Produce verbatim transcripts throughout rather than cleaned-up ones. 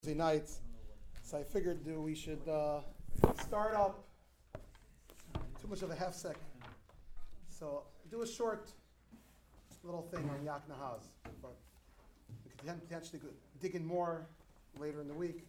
Thursday nights, so I figured uh, we should uh, start up. Too much of a half sec, so do a short little thing on Yak Nahaz, but we could potentially dig in more later in the week.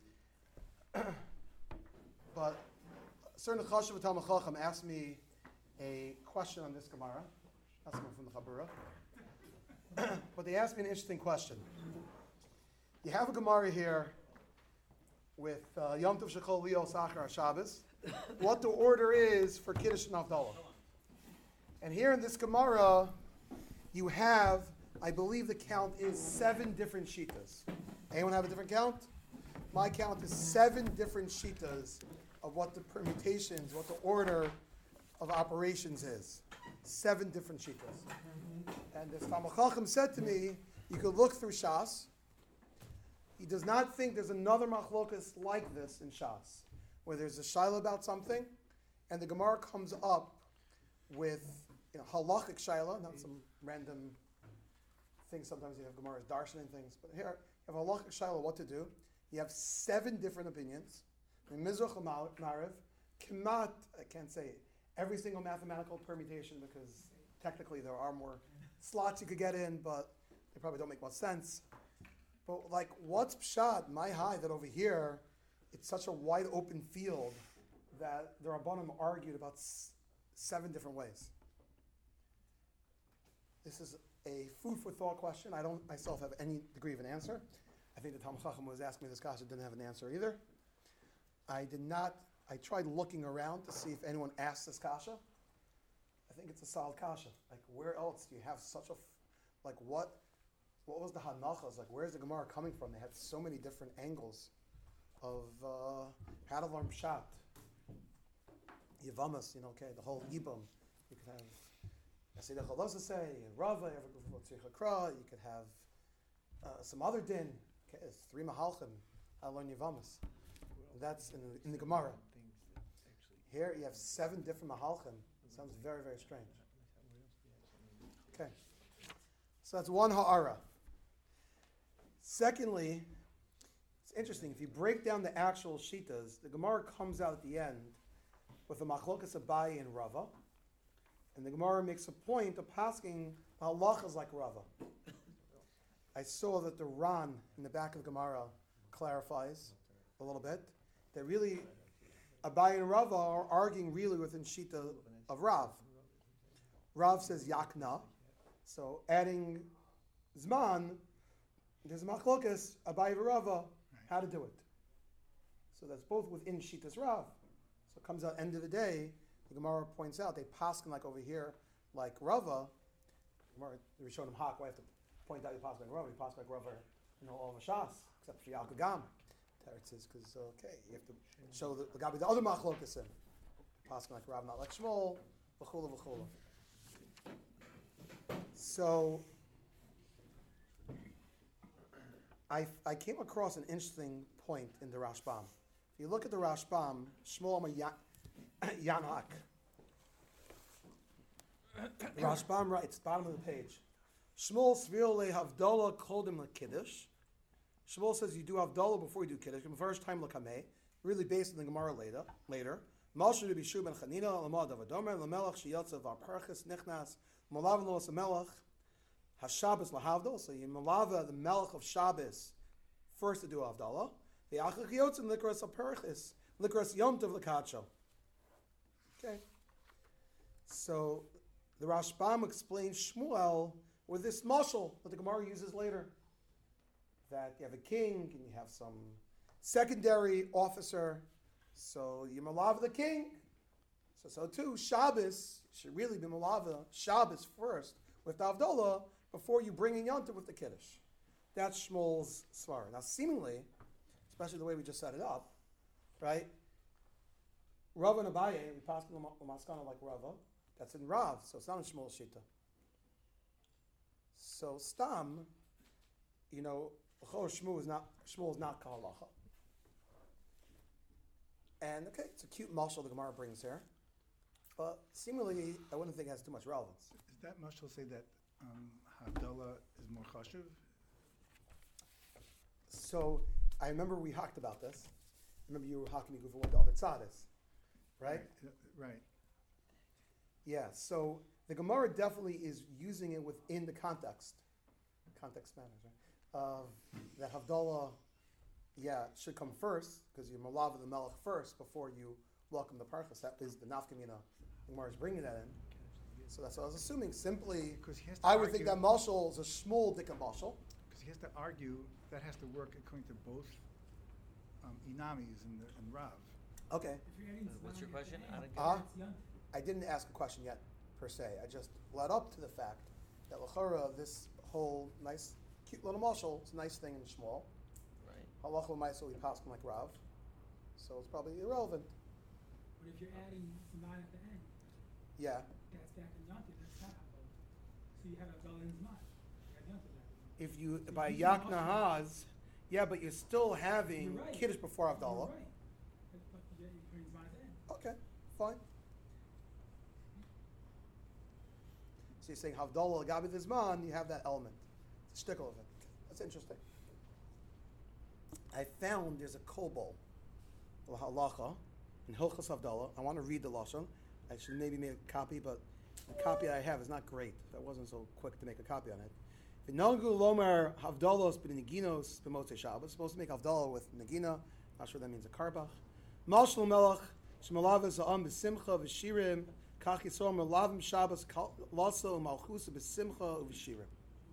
But certain Chashav Talmid Chacham asked me a question on this Gemara. That's one from the Chabura. But they asked me an interesting question. You have a Gemara here with uh, Yom Tov Shechol Leo Sachar Shabbos, what the order is for Kiddush and Havdalah. And here in this Gemara, you have, I believe the count is seven different shitas. Anyone have a different count? My count is seven different shitas of what the permutations, what the order of operations is. Seven different shitas. And as Talmid Chacham said to me, you could look through Shas. He does not think there's another machlokas like this in Shas, where there's a shaila about something, and the Gemara comes up with, you know, halachic shaila, not some random thing. Sometimes you have Gemara's darshan and things, but here you have halachic shaila, what to do. You have seven different opinions. In Mizrach Ma'ariv, Kemat, I can't say every single mathematical permutation because technically there are more slots you could get in, but they probably don't make much sense. But like, what's pshat, my high, that over here, it's such a wide open field that the Rabbanim argued about s- seven different ways. This is a food for thought question. I don't myself have any degree of an answer. I think the Talmid Chacham was asking me this kasha, didn't have an answer either. I did not, I tried looking around to see if anyone asked this kasha. I think it's a solid kasha. Like, where else do you have such a, f- like what, What was the Hanachas? Like, where's the Gemara coming from? They had so many different angles of uh, how to learn Pshat. Yavamas, you know, okay, the whole Yibam. You could have Asidah Chalosasei, Rava, you could have uh, some other din. Okay, it's three Mahalchim. How to learn Yavamas. That's in the, in the Gemara. Here you have seven different Mahalchim. It sounds very, very strange. Okay. So that's one ha'ara. Secondly, it's interesting. If you break down the actual shitas, the Gemara comes out at the end with a machlokas Abaye and Rava, and the Gemara makes a point of asking halachas like Rava. I saw that the Ran in the back of the Gemara clarifies a little bit that really Abaye and Rava are arguing really within shita of Rav. Rav says yakna, so adding zman. There's a machlokas, Abaye Rava, how to do it. So that's both within Shitas Rav. So it comes out, end of the day, the Gemara points out, they paskin like over here, like Rava. Gemara, the Rishonim Hak, why have to point out you paskin like Rava? You paskin like Rava, you know, all of a Shas, except for Yalkagam. Teretz says, because, okay, you have to show the, the Gabi, the other machlokas in. Paskin like Rav, not like Shmuel, v'chula, v'chula. So, I, I came across an interesting point in the Rashbam. If you look at the Rashbam, Shmuel Amar Yanak. The Rashbam writes, bottom of the page, Shmuel Svil le Havdalah Kodim le Kiddush. Shmuel says you do Havdalah before you do Kiddush. First time lekameh, really based on the Gemara later. Later, Malshu de Bishu ben Chanina Lamad Avadomer Lamelach Shiyatzav Aparchis Nichnas Malav Los Melach. HaShabbos lahavdol, so you malava the melech of Shabbos first to do Havdalah. The achach yotzim likras aperchis, likras yom tov lakacho. Okay. So the Rashbam explains Shmuel with this mashal that the Gemara uses later. That you have a king and you have some secondary officer, so you malava the king. So so too, Shabbos should really be malava Shabbos first with the Havdalah, before you bring in Yom Tov with the Kiddush. That's Shmuel's svara. Now, seemingly, especially the way we just set it up, right? Rava and Abaye, we pass the maskana like Rava. That's in Rav, so it's not in Shmuel's shita. So Stam, you know, Shmuel is not Shmuel is not kahalacha. And okay, it's a cute mashal the Gemara brings here, but seemingly, I wouldn't think it has too much relevance. Does that mashal say that um, Havdalah is more chashuv? So I remember we talked about this. I remember you were talking to what the other tzad is, right? Right. Yeah, so the Gemara definitely is using it within the context. Context matters, right? Of that Havdalah, yeah, should come first, because you're Malav the Melech first before you welcome the Parchas. That is the Nafkamina. The Gemara is bringing that in. So that's what I was assuming. Simply, I would think that Mashal is a Shmuel Dikka Mashal. Because he has to argue that has to work according to both um, Inamis and, the, and Rav. Okay. What's your question? I don't get Uh, it. I didn't ask a question yet, per se. I just led up to the fact that L'chara, this whole nice, cute little Mashal, it's a nice thing in Shmuel. Right. Halach l'maisa we pass him like Rav, so it's probably irrelevant. But if you're adding Zman at the end, Yeah. that's back in Yontif, that's not Havdalah. So you have Havdalah in Zman. You have Yontif back in Zman. If you So by you Yak can Nahaz, yeah, but you're still having You're right. Kiddush before Havdalah. You're right. But, but you're you're putting Zman at the end. Okay, fine. So you're saying Havdalah Gabi Zman, you have that element. It's a shtickle of it. That's interesting. I found there's a kobol, a halacha, in Hilchas Havdalah. I want to read the lashon. I should maybe make a copy, but the copy I have is not great. I wasn't so quick to make a copy on it. V'nogu lomer Havdalos b'neginos b'motzei Shabbos. Supposed to make Havdalah with negina. Not sure that means a karbach. Mashal melech shemalav za'am b'simcha v'shirim kach yisrael melavim Shabbos laso malchusa b'simcha v'shirim.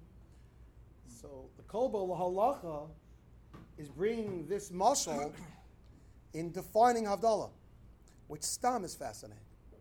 So the kobol halacha is bringing this mashal in defining Havdalah, which Stam is fascinating.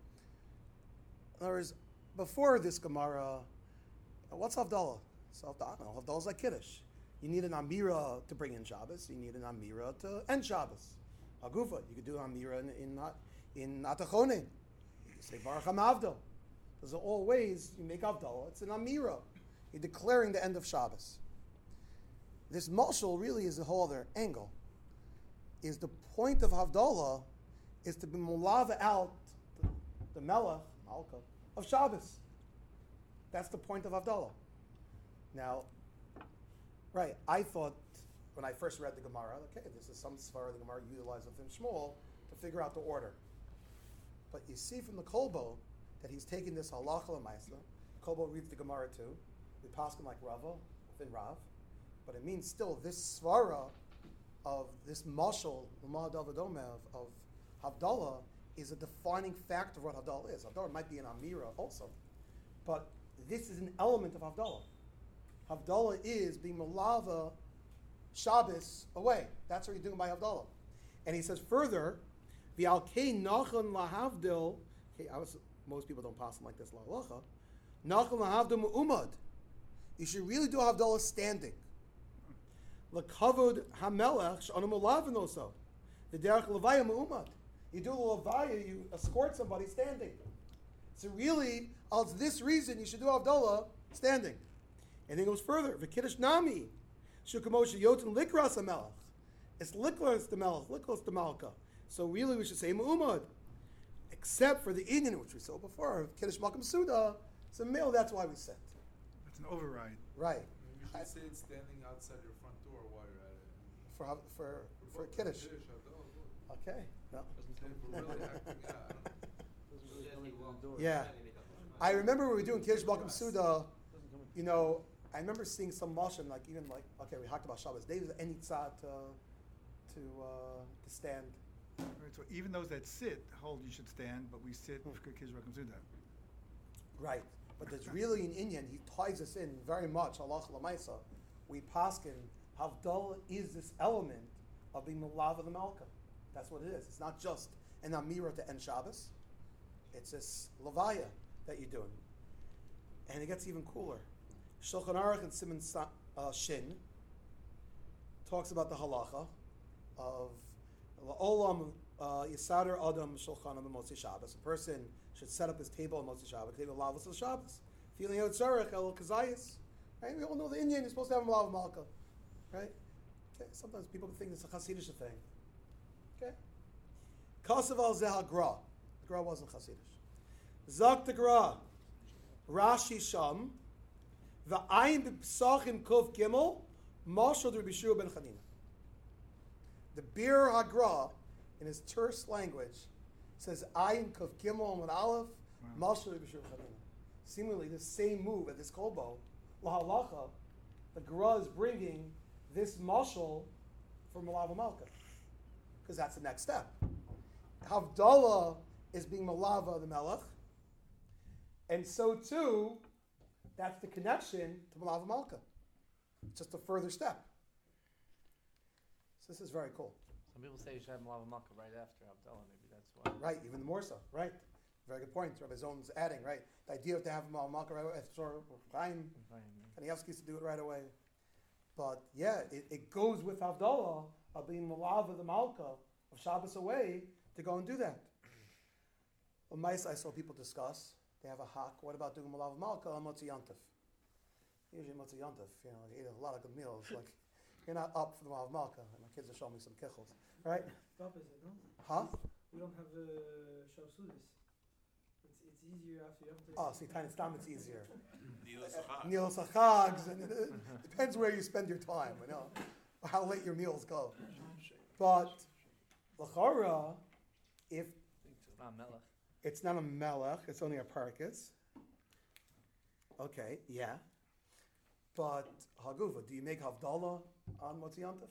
In other words, before this Gemara, what's Havdalah? So Havdalah is like Kiddush. You need an Amira to bring in Shabbos. You need an Amira to end Shabbos. Agufa, you could do an Amira in in, in Atachonin. You could say Baruch HaMavdal. Those are all ways you make Havdalah. It's an Amira. You're declaring the end of Shabbos. This mashal really is a whole other angle. Is the point of Havdalah is to be mulava out the, the melech, malka, of Shabbos. That's the point of Havdalah. Now, right, I thought when I first read the Gemara, okay, this is some svara the Gemara utilized within Shmuel to figure out the order. But you see from the Kolbo that he's taking this halacha l'maisa. Kolbo reads the Gemara too. We pass him like Rava within Rav. But it means still this svara of this mashal, l'ma davadome of, of Havdalah is a defining factor of what Havdalah is. Havdalah might be an Amira also. But this is an element of Havdalah. Havdalah is being malava Shabbos away. That's what you're doing by Havdalah. And he says further, the alkei nachon lahavdil. Okay, I was most people don't pass them like this. La'alacha nachon lahavdil mu'umad. You should really do Havdalah standing. L'kavod hamelech she'anu malavin also. The derech levaya mu'umad. You do the levaya, you escort somebody standing. So really, it's this reason you should do Havdalah standing. And then it goes further. V'kiddush nami. Shukamoshe yotin likras hamelech. It's likras the melech, likras the malka. So really we should say mu'umad. Except for the Indian, which we saw before, Kiddush Malkam Suda. It's a male, that's why we sit. That's an override. Right. You should say it's standing outside your front door while you're at it. For for for, for Kiddush. Okay. No. Yeah. I remember when we were doing Kiddush Malkam Suda, you know, I remember seeing some motion, like even like, okay, we talked about Shabbos. Days any tzad to, to, uh, to stand. Right, so even those that sit hold you should stand, but we sit for Kiddush Malkam Suda. Right. But there's really an Indian, he ties us in very much, halacha l'maisa. We paskin, Havdalah is this element of being Malava the Malka. That's what it is. It's not just an Amira to end Shabbos. It's this Levaya that you're doing. And it gets even cooler. Shulchan Aruch and Siman uh, Shin talks about the halacha of La'olam Yisader Adam Shulchanam Motzi Shabbos. A person should set up his table on Motzi Shabbos, table Lavos of Shabbos. Feeling out Tzarech El Kazayas. Right? We all know the Indian, you're supposed to have a Malav Malka. Right? Okay. Sometimes people think it's a Hasidic thing. Okay? Kasav al Zeh Gra. The Gra wasn't Hasidic. Zak the Gra. Rashi Sham. The Ayin B'Psachim Kov Gimel. Mashal Rabbi Shua ben Chanina. The Bir Hagra, in his terse language, says Ayin Kuf Gimel and Aleph, Mashal B'Shur Chanina. Seemingly, the same move at this kolbo, Lahalacha, the Gra is bringing this mashal for Malava Malka, because that's the next step. Havdalah is being Malava the Melech, and so too, that's the connection to Malava Malka. It's just a further step. So this is very cool. Some people say you should have Malava Malka right after Havdalah, maybe that's why. Right, even more so, right. Very good point. Rabbi Zon's adding, right. The idea of to have Malava Malka right away, Chaim Kanievsky used to do it right away. But yeah, it, it goes with Havdalah of being Malava the Malka of Shabbos away to go and do that. Well, mice I saw people discuss. They have a hak. What about doing Malava Malka on Motzi Yontif? Usually Motzi Yontif, you know, you eat a lot of good meals. Like you're not up for the Malava Malka. And my kids are showing me some kichels, right? The opposite, no? Huh? We don't have uh, Shavsudis. It's it's easier after you have to. Oh, see, kind of stam, it's easier. Needless Meal sachags, and it, it depends where you spend your time, you know, or how late your meals go. But l'chara, if It's not Melech. it's not a melech, it's only a parkas. Okay, yeah. But hagufa, do you make havdalah on Motzi Yontif?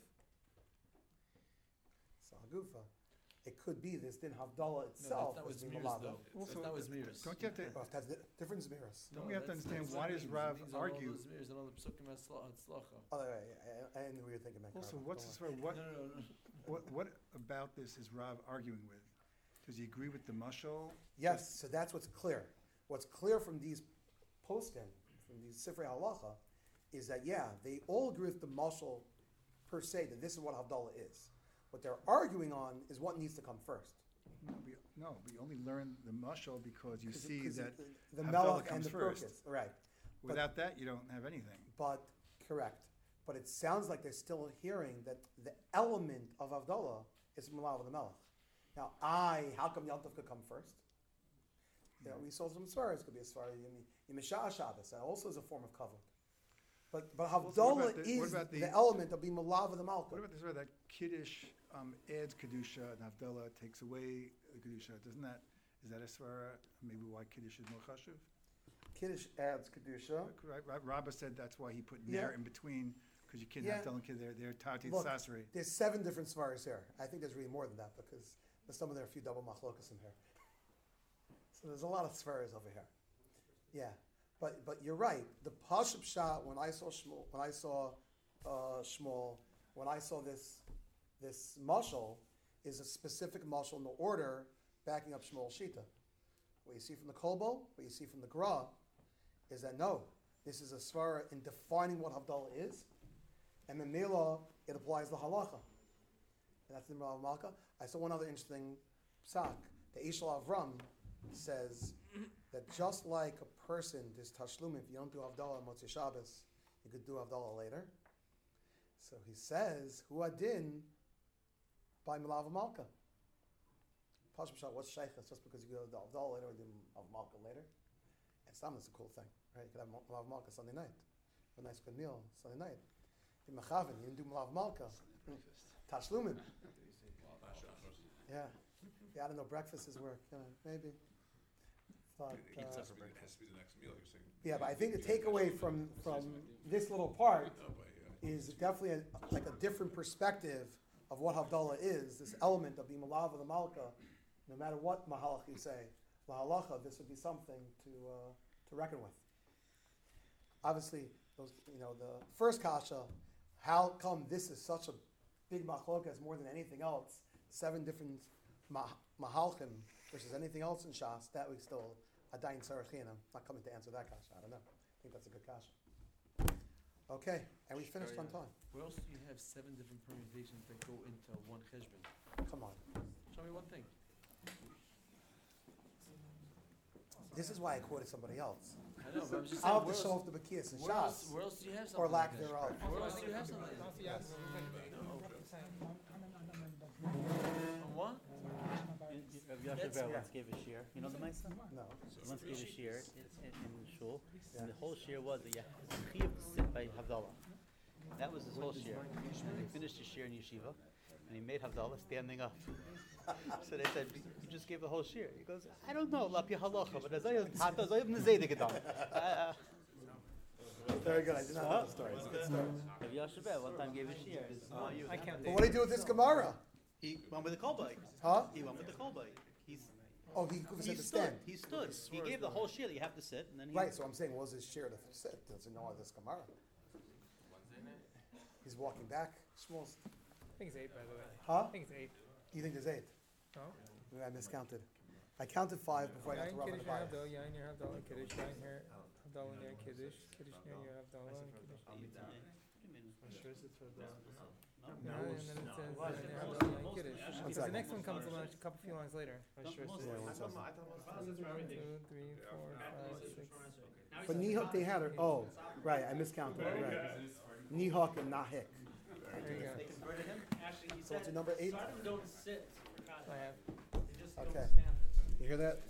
So hagufa, it could be this din havdalah itself no, was that's being not malava. with Zmirs, Also, though. That's not with Zmirs. Don't you have to, Oh, that's di- different zmiras. don't we have to understand why does Rav argue? Zmirs and all the psukim hatzlacha. Oh, right, I, I didn't know we were thinking about Also, Karma. what's Don't the sort of, what, No, no, no, no. what, what about this is Rav arguing with? Does he agree with the mashal? Yes, so that's what's clear. What's clear from these poskim, from these Sifrei Halacha, is that, yeah, they all agree with the mashal per se, that this is what Havdalah is. What they're arguing on is what needs to come first. No, we, no, we only learn the mashal because you 'Cause it- see 'cause that it- the Havdalah Melech and comes the first. Purkis, right. But- without that, you don't have anything. But, correct. But it sounds like they're still hearing that the element of Havdalah is Malav of the Melech. Now, I, how come Yom Tov could come first? You know, we saw some svaras, could be a svara, Yemishah Shabbos, that also is a form of kavod. But, but Also, what Havdalah about the- what is about the, the- element of being Malav of the Malka. What about this, where that Kiddush um, adds Kedusha and Havdalah takes away the Kedusha? Doesn't that, is that a svara, maybe why Kiddush is more chashuv? Kiddush adds Kedusha. Right, right, Rabbah said that's why he put Yeah. Ner in between, because you can't Yeah. have Havdalah and Kiddush, they're, they're Tati Look, Sasri. There's seven different svaras here. I think there's really more than that because there's some of there are a few double machlokas in here. So there's a lot of svaras over here. Yeah, but but you're right. The Pashup shot when I saw Shmuel, when I saw uh, Shmuel, when I saw this this mashal is a specific mashal in the order backing up Shmuel Shita. What you see from the Kolbo, what you see from the Gra, is that no, this is a svara in defining what Havdalah is, and the Mela it applies the halacha. And that's the Rav Malka. I saw one other interesting psak. The Ishal Avram says that just like a person does tashlum, if you don't do Havdalah on Motzei Shabbos, you could do Havdalah later. So he says, Hu adin by Malav Malka. Pashim Shah, what's Sheikhas? Just because you go to Havdalah later or do Malav Malka later? And Stam is a cool thing, right? You could have Malav Malka Sunday night. Have a nice good meal Sunday night. Be Machavin, you didn't do Malav Malka. Tashlumin. Yeah. Yeah, I don't know, breakfast is work, yeah, maybe. But, It uh, has to be, it has to be the next meal, you're saying. yeah, but I think the takeaway from, from this little part No, but, yeah. is definitely a, like a different perspective of what Havdalah is, this element of being Malav of the Malka, no matter what Mahalach you say, Lahalacha, this would be something to, uh, to reckon with. Obviously, those, you know, the first kasha, how come this is such a big machlokas more than anything else? Seven different mah- mahalchim versus anything else in Shas, that we still, Adayin Sarachina, not coming to answer that kasha, I don't know. I think that's a good kasha. Okay, and we finished on time. Where else do you have seven different permutations that go into one cheshbon? Come on. Show me one thing. This is why I quoted somebody else. I know, but I'm just saying. I'll have where to show else- off the Bakiyas and Where else, Shas, where else do you have something or lack like that? thereof. Where else do you have something like that? Yes. On what? Rabbi Yashav once gave a shir. You know the Maisa? No. He once gave a shir in, in, in shul, Yeah. and the whole shir was that you have to sit by Havdalah. That was his whole shir. And he finished his shir in yeshiva, and he made Havdalah standing up. So they said, you just gave the whole shir. He goes, I don't know, Lapi Halacha, but as I have Tata, as I have Nezede gedam. Uh, Very good. I did not know the story. It's a good story. Rabbi Yashabeh one time gave a shir. I can't. But what do you do with this Gemara? He went with the kolbai. Huh? He went with the kolbai. He's Oh, he was he at the stood. stand. He stood. He gave the whole shir that you have to sit, and then he. Right, so I'm saying, what was his share to sit? Does he know this Gemara? He's walking back. Shmuel. I think it's eight, by the way. Huh? I think it's eight. You think there's eight? No? Maybe I miscounted. I counted five before I got to Yain Rabbi Kiddush, near Abaya. Havdalah, Yain near Havdalah, Kiddush, Yain near Havdalah, near Kiddush, Kiddush near your Havdalah, and Kiddush. No, and then it says uh, near Havdalah, Yain Kiddush. Because the second. next one comes a line- a couple few lines later. Yeah, one second. Two, three, four, five, six. But Nihok, they had her. Oh, right, I miscounted. Right. Nihok and Nahik. There you go. So what's your number eight? I have. Okay. You hear that?